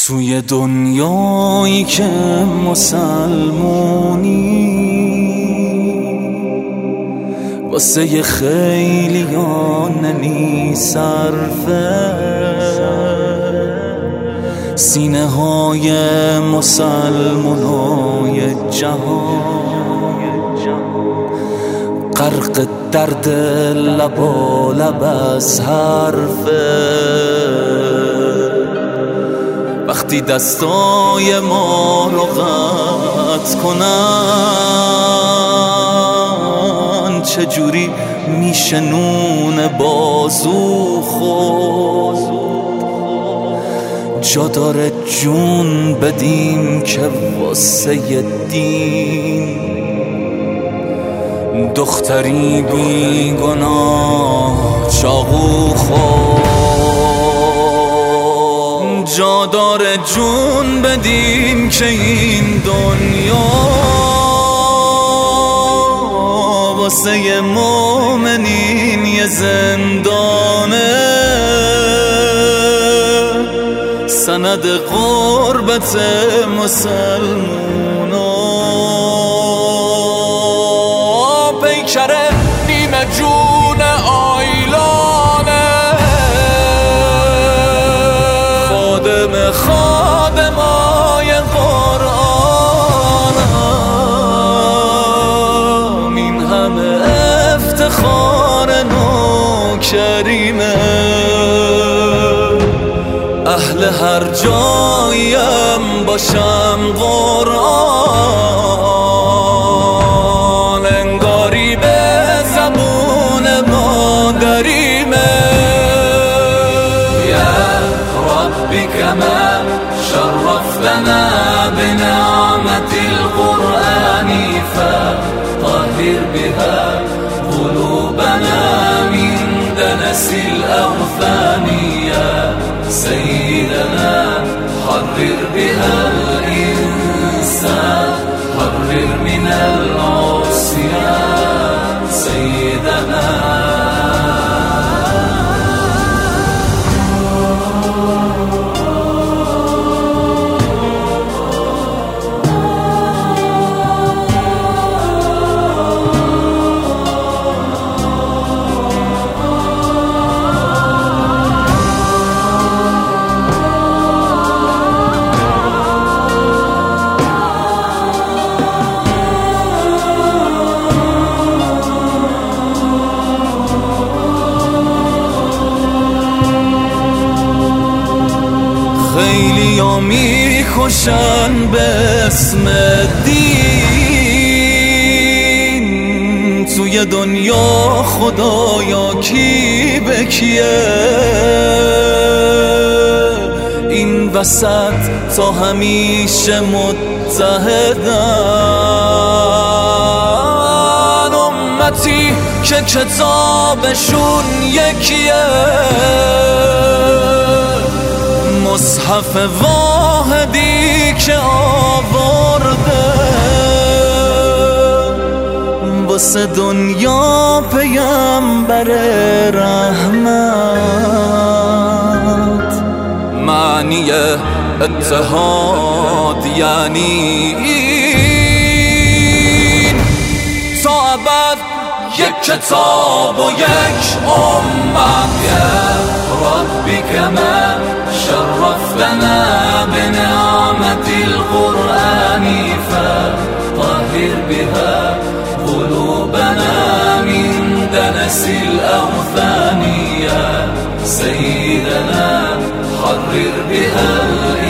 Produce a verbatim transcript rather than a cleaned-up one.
توی دنیایی که مسلمونی واسه خیلیان نمی صرفه، سینه های مسلمانای جهان غرق درد لبا لب از حرفه. وقتی دستای ما رو قطع کنن چجوری میشه نون بازو خورد؟ جا داره جون بدیم که واسه دین دختری بی گناه چاقو خورد. جا داره جون بدیم که این دنیا واسه مومنین یه زندانه، سند غربت مسلمونا. پیکره نیمه جون آیلانه، خادم خادمای قرآنم، این همه افتخار نوکریمه. اهل هر جاییم باشم قرآن انگاری به زبون مادریمه. یا ربی کما شرفتنا بنعمت القرآن فطهر بها قلوبنا من دنس الأغفان. سيدنا حرر بها الإنسان، حرر من العصيان سيدنا. خیلی ها می کشن به اسم دین، توی دنیا خدایا کی به کیه؟ این وسط تا همیشه متحدن، امتی که کتابشون یکیه، مصحف واحدی که آورده واسه دنیا پیامبر رحمت. معنی اتحاد یعنی این تا ابد یک کتاب و یک امت. ربی کما شرفتنا بنعمت القرآن فطهر بها قلوبنا من دنس الأغفان. سيدنا حرر بها